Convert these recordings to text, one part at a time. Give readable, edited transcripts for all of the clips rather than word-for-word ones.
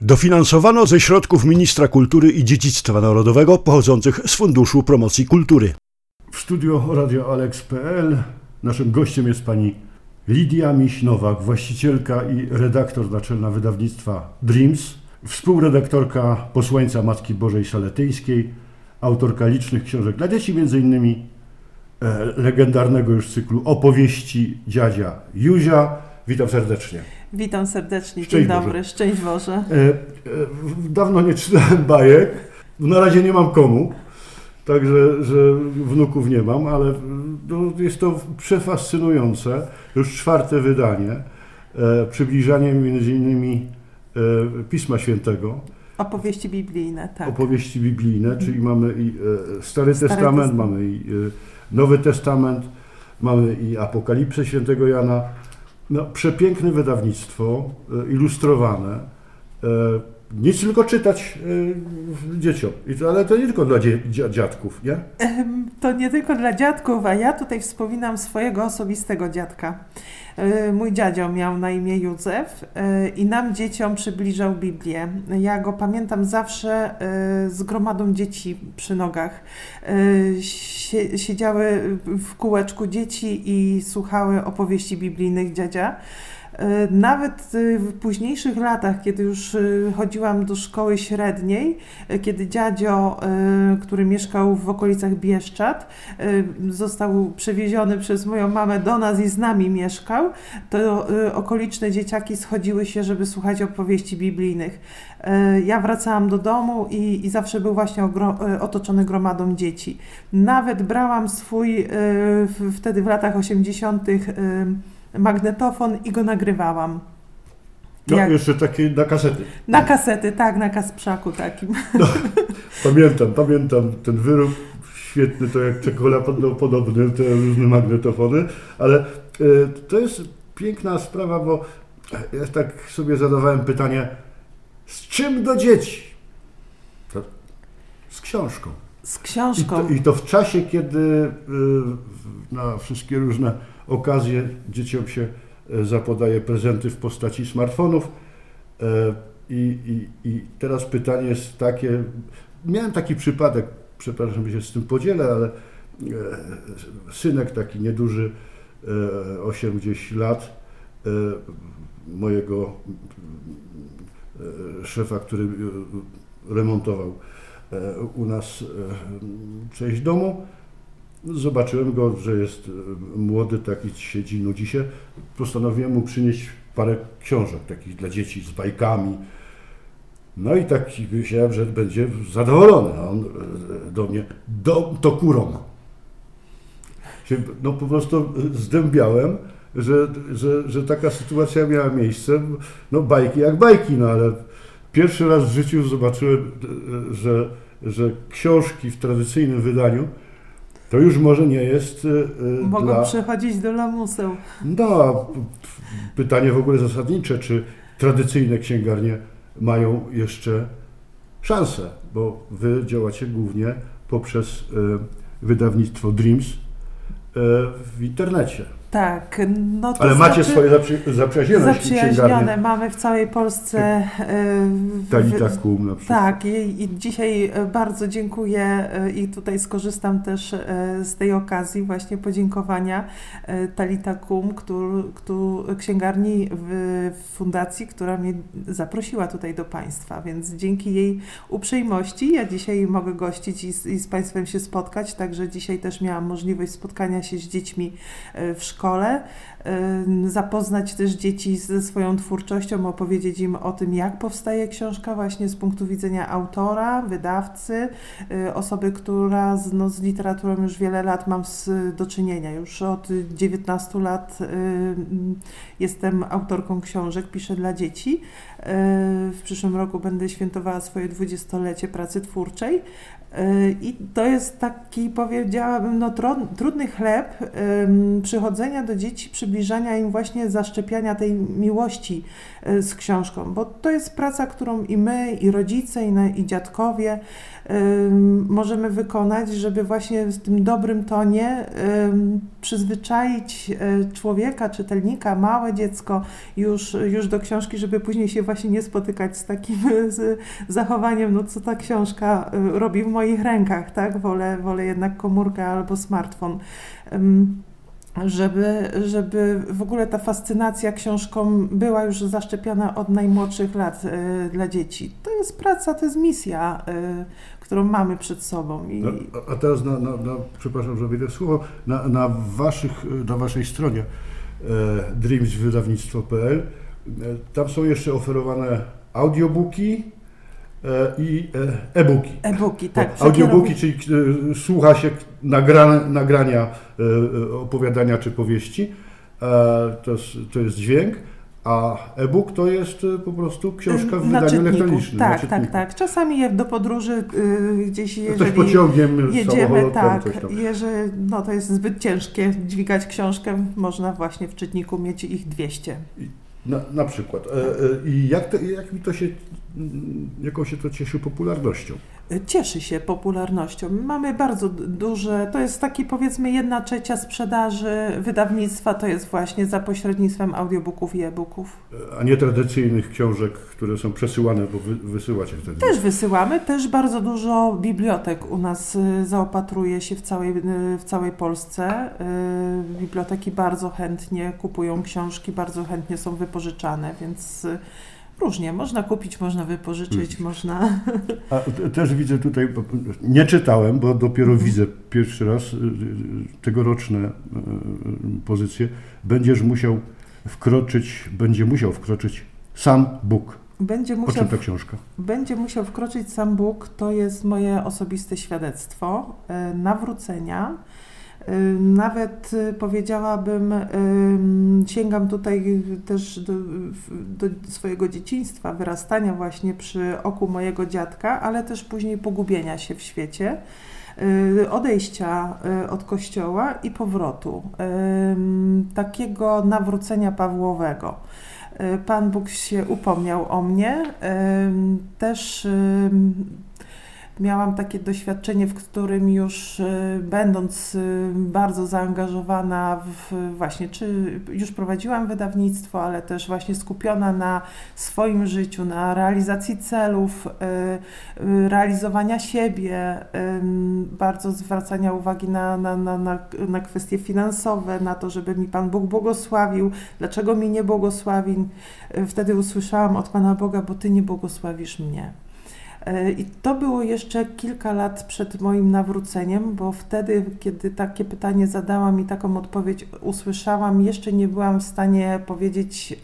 Dofinansowano ze środków Ministra Kultury i Dziedzictwa Narodowego pochodzących z Funduszu Promocji Kultury. W studio Radio Alex.pl naszym gościem jest pani Lidia Miś-Nowak, właścicielka i redaktor naczelna wydawnictwa Dreams, współredaktorka Posłańca Matki Bożej Szaletyńskiej, autorka licznych książek dla dzieci, m.in. legendarnego już cyklu opowieści dziadzia Józia. Witam serdecznie. Witam serdecznie, Szczęść dzień Boże. dobry, szczęść Boże. Dawno nie czytałem bajek, na razie nie mam komu, także że wnuków nie mam, ale jest to przefascynujące, już 4. wydanie, przybliżanie między innymi Pisma Świętego. Opowieści biblijne, tak. Opowieści biblijne, czyli mamy i Stary Testament, mamy i Nowy Testament, mamy i Apokalipsę Świętego Jana. No, przepiękne wydawnictwo, ilustrowane. Nic tylko czytać dzieciom. Ale to nie tylko dla dziadków, nie? To nie tylko dla dziadków, a ja tutaj wspominam swojego osobistego dziadka. Mój dziadzio miał na imię Józef i nam dzieciom przybliżał Biblię. Ja go pamiętam zawsze z gromadą dzieci przy nogach. Siedziały w kółeczku dzieci i słuchały opowieści biblijnych dziadzia. Nawet w późniejszych latach, kiedy już chodziłam do szkoły średniej, kiedy dziadzio, który mieszkał w okolicach Bieszczad, został przewieziony przez moją mamę do nas i z nami mieszkał, to okoliczne dzieciaki schodziły się, żeby słuchać opowieści biblijnych. Ja wracałam do domu i zawsze był właśnie otoczony gromadą dzieci. Nawet brałam swój, wtedy w latach 80. magnetofon i go nagrywałam. No, jeszcze takie na kasety. Na kasety, tak, na kasprzaku takim. No, pamiętam ten wyrób świetny, to jak czekoladopodobny, te różne magnetofony, ale to jest piękna sprawa, bo ja tak sobie zadawałem pytanie, z czym do dzieci? Z książką. Z książką. I to w czasie, kiedy na wszystkie różne okazje dzieciom się zapodaje prezenty w postaci smartfonów. I teraz pytanie jest takie, miałem taki przypadek, przepraszam, że się z tym podzielę, ale synek taki nieduży, 8 gdzieś lat, mojego szefa, który remontował u nas część domu. Zobaczyłem go, że jest młody, taki siedzi, nudzi się. Postanowiłem mu przynieść parę książek takich dla dzieci z bajkami. No i tak myślałem, że będzie zadowolony. A on do mnie, to kurą. No po prostu zdębiałem, że taka sytuacja miała miejsce. No bajki jak bajki, no ale pierwszy raz w życiu zobaczyłem, że książki w tradycyjnym wydaniu to już może nie jest Mogą przechodzić do lamuseł. No, pytanie w ogóle zasadnicze, czy tradycyjne księgarnie mają jeszcze szansę, bo wy działacie głównie poprzez wydawnictwo Dreams w internecie. Tak, no to ale macie swoje zaprzyjaźnione mamy w całej Polsce. Talitakum na przykład. Tak, i dzisiaj bardzo dziękuję i tutaj skorzystam też z tej okazji właśnie podziękowania Talitakum, księgarni w fundacji, która mnie zaprosiła tutaj do Państwa, więc dzięki jej uprzejmości ja dzisiaj mogę gościć i z Państwem się spotkać, także dzisiaj też miałam możliwość spotkania się z dziećmi w szkole, zapoznać też dzieci ze swoją twórczością, opowiedzieć im o tym, jak powstaje książka właśnie z punktu widzenia autora, wydawcy, osoby, która z literaturą już wiele lat mam do czynienia. Już od 19 lat jestem autorką książek, piszę dla dzieci. W przyszłym roku będę świętowała swoje 20-lecie pracy twórczej. I to jest taki, powiedziałabym, trudny chleb przychodzenia przybliżania do dzieci, przybliżania im właśnie zaszczepiania tej miłości z książką, bo to jest praca, którą i my, i rodzice, i dziadkowie możemy wykonać, żeby właśnie w tym dobrym tonie przyzwyczaić człowieka, czytelnika, małe dziecko już do książki, żeby później się właśnie nie spotykać z takim zachowaniem, no co ta książka robi w moich rękach, tak? Wolę jednak komórkę albo smartfon. Żeby w ogóle ta fascynacja książką była już zaszczepiona od najmłodszych lat dla dzieci. To jest praca, to jest misja, którą mamy przed sobą. A teraz, przepraszam, że wejdę w słowo, na waszej stronie dreamswydawnictwo.pl tam są jeszcze oferowane audiobooki i e-booki. E-booki, tak. Audiobooki, czyli słucha się nagrania opowiadania czy powieści, to jest dźwięk, a e-book to jest po prostu książka w wydaniu elektronicznym. Tak. Czasami do podróży gdzieś, jeżeli pociągiem, jedziemy, to jest zbyt ciężkie dźwigać książkę, można właśnie w czytniku mieć ich 200. Na przykład. I jaką się to cieszy popularnością? Cieszy się popularnością. Mamy bardzo duże, to jest taki powiedzmy 1/3 sprzedaży wydawnictwa, to jest właśnie za pośrednictwem audiobooków i e-booków. A nie tradycyjnych książek, które są przesyłane, bo wysyłacie wtedy? Też wysyłamy, też bardzo dużo bibliotek u nas zaopatruje się w całej Polsce. Biblioteki bardzo chętnie kupują książki, bardzo chętnie są wypożyczane, więc różnie, można kupić, można wypożyczyć, można... A też widzę tutaj, nie czytałem, bo dopiero widzę pierwszy raz tegoroczne pozycje, będzie musiał wkroczyć sam Bóg. O czym ta książka? Będzie musiał wkroczyć sam Bóg, to jest moje osobiste świadectwo nawrócenia. Nawet powiedziałabym, sięgam tutaj też do swojego dzieciństwa, wyrastania właśnie przy oku mojego dziadka, ale też później pogubienia się w świecie, odejścia od Kościoła i powrotu, takiego nawrócenia Pawłowego. Pan Bóg się upomniał o mnie, też miałam takie doświadczenie, w którym już będąc bardzo zaangażowana czy już prowadziłam wydawnictwo, ale też właśnie skupiona na swoim życiu, na realizacji celów, realizowania siebie, bardzo zwracania uwagi na kwestie finansowe, na to, żeby mi Pan Bóg błogosławił, dlaczego mi nie błogosławi. Wtedy usłyszałam od Pana Boga, bo Ty nie błogosławisz mnie. I to było jeszcze kilka lat przed moim nawróceniem, bo wtedy, kiedy takie pytanie zadałam i taką odpowiedź usłyszałam, jeszcze nie byłam w stanie powiedzieć,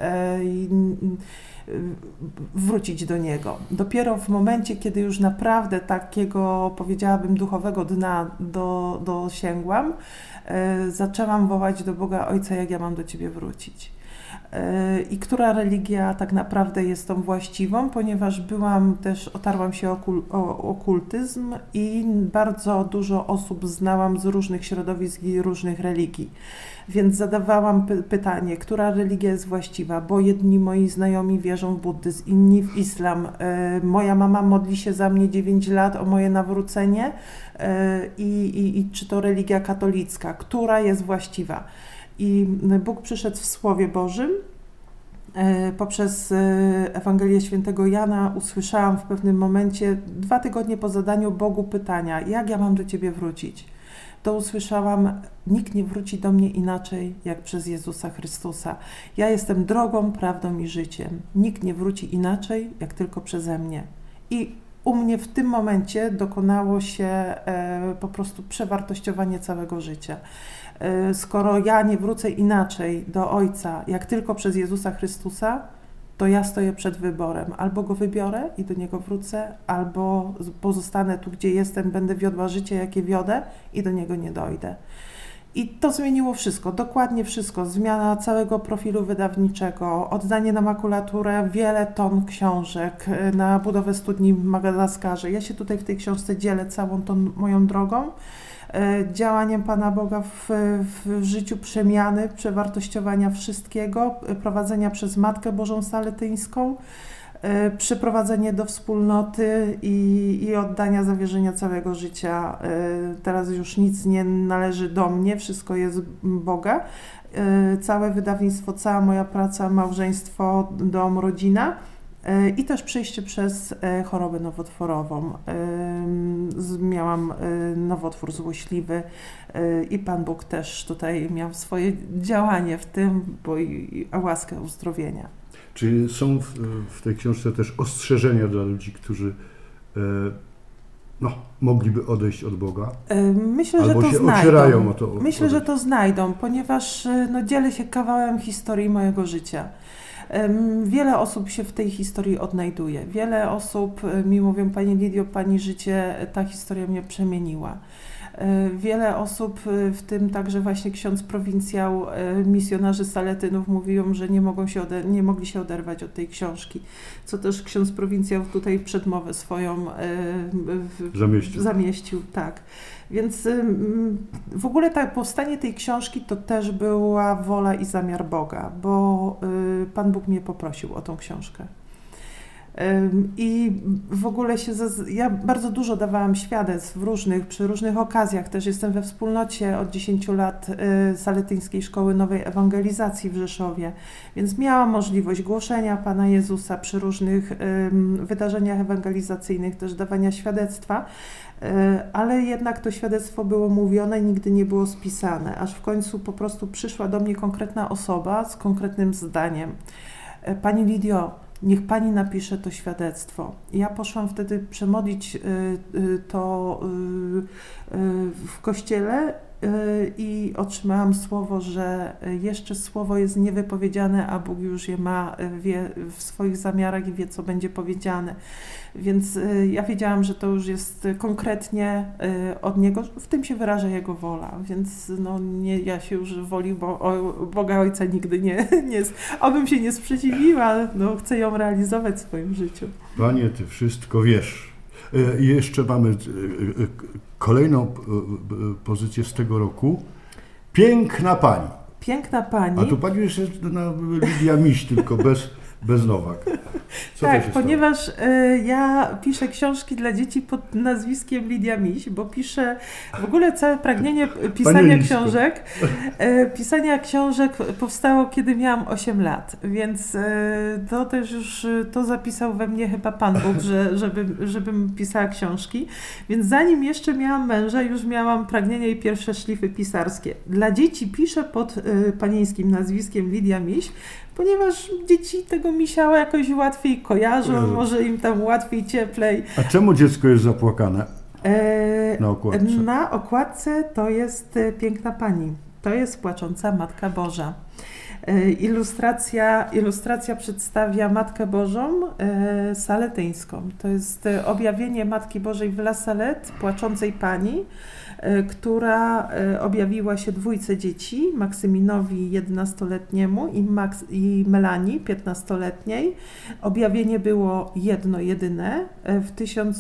wrócić do Niego. Dopiero w momencie, kiedy już naprawdę takiego, powiedziałabym, duchowego dna dosięgłam, zaczęłam wołać do Boga: Ojca, jak ja mam do Ciebie wrócić? I która religia tak naprawdę jest tą właściwą, ponieważ otarłam się o okultyzm i bardzo dużo osób znałam z różnych środowisk i różnych religii. Więc zadawałam pytanie, która religia jest właściwa, bo jedni moi znajomi wierzą w buddyzm, inni w islam. Moja mama modli się za mnie 9 lat o moje nawrócenie i czy to religia katolicka, która jest właściwa. I Bóg przyszedł w Słowie Bożym. Poprzez Ewangelię Świętego Jana usłyszałam w pewnym momencie, 2 tygodnie po zadaniu Bogu pytania: jak ja mam do Ciebie wrócić? To usłyszałam: nikt nie wróci do mnie inaczej jak przez Jezusa Chrystusa. Ja jestem drogą, prawdą i życiem. Nikt nie wróci inaczej jak tylko przeze mnie. I u mnie w tym momencie dokonało się po prostu przewartościowanie całego życia. Skoro ja nie wrócę inaczej do Ojca, jak tylko przez Jezusa Chrystusa, to ja stoję przed wyborem. Albo Go wybiorę i do Niego wrócę, albo pozostanę tu, gdzie jestem, będę wiodła życie, jakie wiodę i do Niego nie dojdę. I to zmieniło wszystko, dokładnie wszystko. Zmiana całego profilu wydawniczego, oddanie na makulaturę wiele ton książek, na budowę studni w Madagaskarze. Ja się tutaj w tej książce dzielę całą tą moją drogą, działaniem Pana Boga w życiu przemiany, przewartościowania wszystkiego, prowadzenia przez Matkę Bożą Saletyńską, przyprowadzenie do wspólnoty i oddania, zawierzenia całego życia. Teraz już nic nie należy do mnie, wszystko jest Boga. Całe wydawnictwo, cała moja praca, małżeństwo, dom, rodzina i też przejście przez chorobę nowotworową. Miałam nowotwór złośliwy i Pan Bóg też tutaj miał swoje działanie w tym, bo i łaskę uzdrowienia. Czy są w tej książce też ostrzeżenia dla ludzi, którzy mogliby odejść od Boga? Myślę, albo że to się znajdą. ocierają o to. Myślę, że to znajdą, ponieważ dzielę się kawałem historii mojego życia. Wiele osób się w tej historii odnajduje. Wiele osób mi mówią: Pani Lidio, Pani życie, ta historia mnie przemieniła. Wiele osób, w tym także właśnie ksiądz prowincjał, misjonarze Saletynów mówią, że nie mogli się oderwać od tej książki, co też ksiądz prowincjał tutaj przedmowę swoją zamieścił. Tak. Więc w ogóle powstanie tej książki to też była wola i zamiar Boga, bo Pan Bóg mnie poprosił o tą książkę. I w ogóle ja bardzo dużo dawałam świadectw przy różnych okazjach. Też jestem we wspólnocie od 10 lat Saletyńskiej Szkoły Nowej Ewangelizacji w Rzeszowie, więc miałam możliwość głoszenia Pana Jezusa przy różnych wydarzeniach ewangelizacyjnych, też dawania świadectwa, ale jednak to świadectwo było mówione, nigdy nie było spisane, aż w końcu po prostu przyszła do mnie konkretna osoba z konkretnym zdaniem. Pani Lidio, niech Pani napisze to świadectwo. Ja poszłam wtedy przemodlić to w kościele i otrzymałam słowo, że jeszcze słowo jest niewypowiedziane, a Bóg już je ma, wie w swoich zamiarach i wie, co będzie powiedziane. Więc ja wiedziałam, że to już jest konkretnie od Niego, w tym się wyraża Jego wola, więc ja się już woli Boga Ojca nigdy nie obym się nie sprzeciwiła, chcę ją realizować w swoim życiu. Panie, Ty wszystko wiesz. I jeszcze mamy kolejną pozycję z tego roku. Piękna Pani. Piękna Pani. A tu Pani jeszcze Lidia Miś, tylko bez Nowak. Co tak, ponieważ ja piszę książki dla dzieci pod nazwiskiem Lidia Miś, bo piszę w ogóle całe pragnienie pisania książek powstało, kiedy miałam 8 lat, więc to też już to zapisał we mnie chyba Pan Bóg, żebym pisała książki, więc zanim jeszcze miałam męża, już miałam pragnienie i pierwsze szlify pisarskie. Dla dzieci piszę pod panieńskim nazwiskiem Lidia Miś, ponieważ dzieci tego misia jakoś łatwiej kojarzą, może im tam łatwiej, cieplej. A czemu dziecko jest zapłakane na okładce? Na okładce to jest Piękna Pani. To jest płacząca Matka Boża. Ilustracja przedstawia Matkę Bożą Saletyńską. To jest objawienie Matki Bożej w La Salette, płaczącej Pani, która objawiła się dwójce dzieci, Maksyminowi 11-letniemu i Melanii 15-letniej. Objawienie było jedno, jedyne. W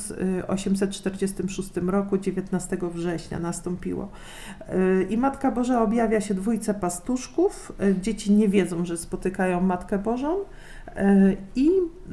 1846 roku, 19 września nastąpiło. I Matka Boża objawia się dwójce pastuszków. Dzieci nie wiedzą, że spotykają Matkę Bożą i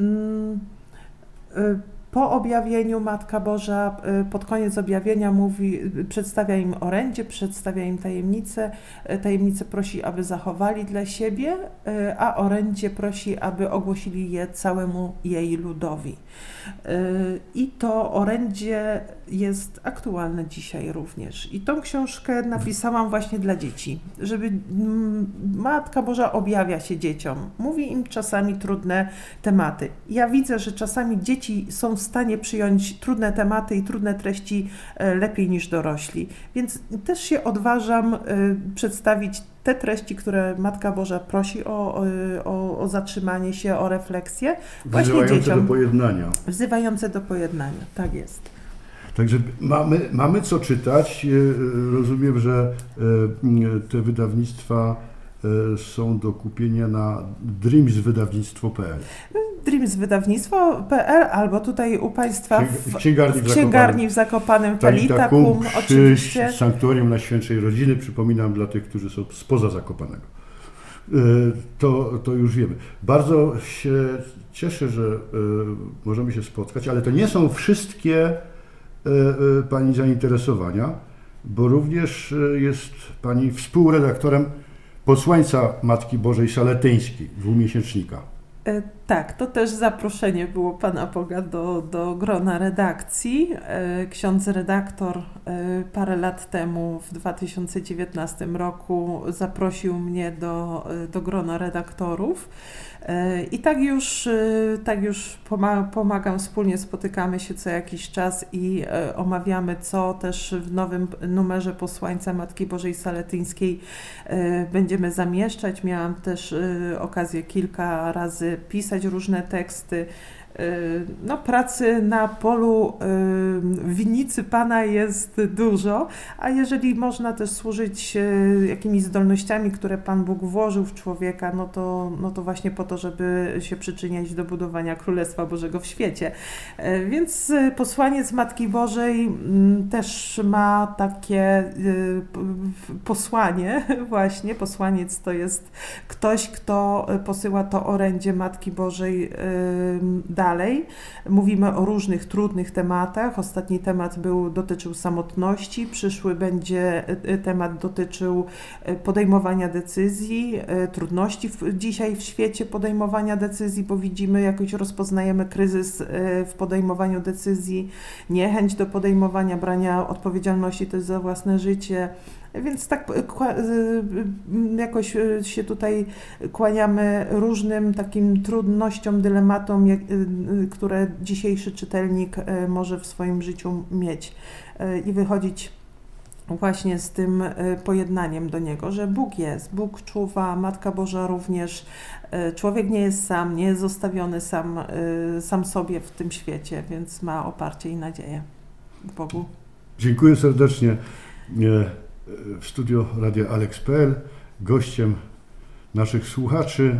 po objawieniu Matka Boża, pod koniec objawienia przedstawia im orędzie, przedstawia im tajemnice. Tajemnice prosi, aby zachowali dla siebie, a orędzie prosi, aby ogłosili je całemu jej ludowi. I to orędzie jest aktualne dzisiaj również. I tą książkę napisałam właśnie dla dzieci, żeby Matka Boża objawia się dzieciom. Mówi im czasami trudne tematy. Ja widzę, że czasami dzieci są w stanie przyjąć trudne tematy i trudne treści lepiej niż dorośli. Więc też się odważam przedstawić te treści, które Matka Boża prosi o zatrzymanie się, o refleksję. Wzywające do pojednania. Wzywające do pojednania, tak jest. Także mamy co czytać. Rozumiem, że te wydawnictwa są do kupienia na dreamswydawnictwo.pl. dreamswydawnictwo.pl albo tutaj u Państwa w księgarni w Zakopanem Talita Kum, przy oczywiście. Sanktuarium Najświętszej Rodziny, przypominam dla tych, którzy są spoza Zakopanego. To już wiemy. Bardzo się cieszę, że możemy się spotkać, ale to nie są wszystkie Pani zainteresowania, bo również jest Pani współredaktorem Posłańca Matki Bożej Saletyńskiej, dwumiesięcznika. Tak, to też zaproszenie było Pana Boga do grona redakcji. Ksiądz redaktor parę lat temu, w 2019 roku, zaprosił mnie do grona redaktorów. I tak już pomagam, wspólnie spotykamy się co jakiś czas i omawiamy, co też w nowym numerze Posłańca Matki Bożej Saletyńskiej będziemy zamieszczać. Miałam też okazję kilka razy pisać różne teksty. No, pracy na polu winnicy Pana jest dużo, a jeżeli można też służyć jakimiś zdolnościami, które Pan Bóg włożył w człowieka, no to właśnie po to, żeby się przyczyniać do budowania Królestwa Bożego w świecie. Więc posłaniec Matki Bożej też ma takie posłanie właśnie. Posłaniec to jest ktoś, kto posyła to orędzie Matki Bożej dalej. Mówimy o różnych trudnych tematach. Ostatni temat dotyczył samotności, przyszły będzie temat dotyczył podejmowania decyzji, trudności dzisiaj w świecie podejmowania decyzji, bo widzimy, jakoś rozpoznajemy kryzys w podejmowaniu decyzji, niechęć do podejmowania, brania odpowiedzialności też za własne życie. Więc tak jakoś się tutaj kłaniamy różnym takim trudnościom, dylematom, które dzisiejszy czytelnik może w swoim życiu mieć i wychodzić właśnie z tym pojednaniem do Niego, że Bóg jest, Bóg czuwa, Matka Boża również, człowiek nie jest sam, nie jest zostawiony sam sobie w tym świecie, więc ma oparcie i nadzieję w Bogu. Dziękuję serdecznie. W studio Radia Alex.pl gościem naszych słuchaczy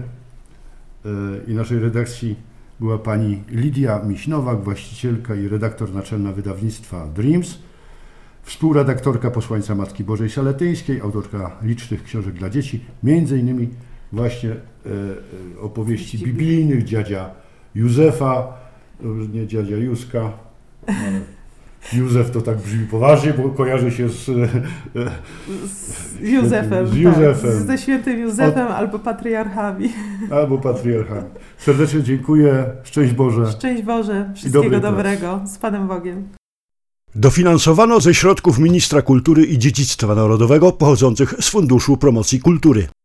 i naszej redakcji była pani Lidia Miś-Nowak, właścicielka i redaktor naczelna wydawnictwa Dreams, współredaktorka Posłańca Matki Bożej Saletyńskiej, autorka licznych książek dla dzieci, między innymi właśnie opowieści biblijnych dziadzia Józefa, nie dziadzia Józka, Józef to tak brzmi poważnie, bo kojarzy się z Józefem. Tak, ze świętym Józefem albo patriarchami. Albo patriarchami. Serdecznie dziękuję. Szczęść Boże. Szczęść Boże. Wszystkiego dobrego. Z Panem Bogiem. Dofinansowano ze środków Ministra Kultury i Dziedzictwa Narodowego pochodzących z Funduszu Promocji Kultury.